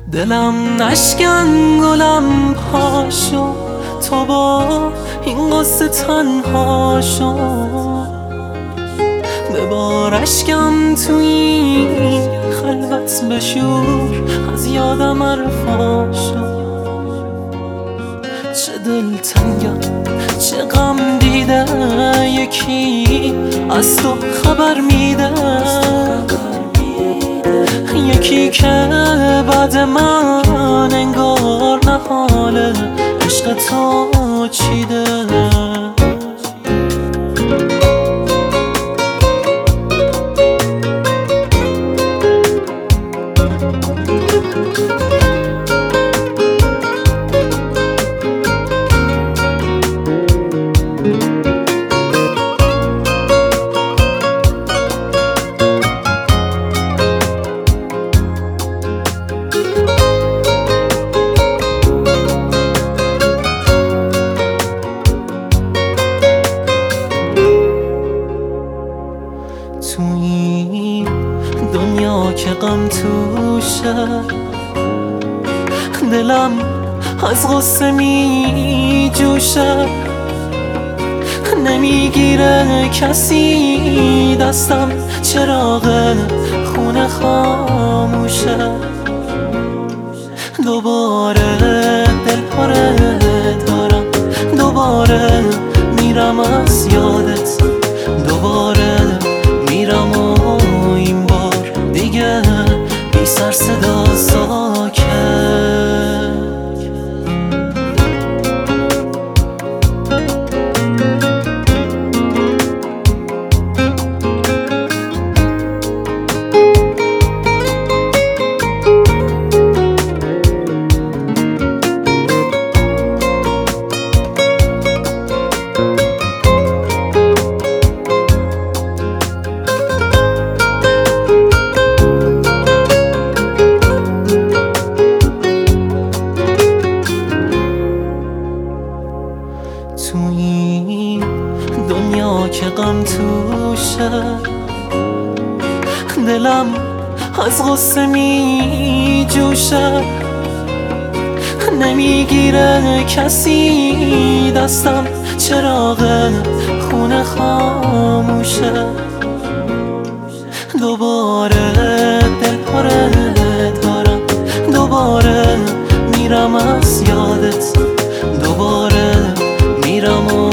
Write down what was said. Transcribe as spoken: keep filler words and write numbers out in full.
دلم نشکن گلم پاشو، تو با این قصه تنها شو. ببار اشکم تو این خلوت بشور، از یادم رفا شو. چه دلتنگم چه غم دیده، یکی از تو خبر میده، یکی که بعد من انگار نهال عشق تو چیده. تو این دنیا که غم توشه، دلم از غصه می جوشه. نمیگیره کسی دستم، چراغ خونه خاموشه. دوباره دل پره دارم، دوباره میرم از یادت، دوباره میرم و این بار دیگه بی سر صدا ساکت. تو این دنیا که غم توشه، دلم از غصه می جوشه. نمیگیره کسی دستم، چراغ خونه خاموشه. دوباره دل پره دارم، دوباره میرم از یادت، دوباره میرم و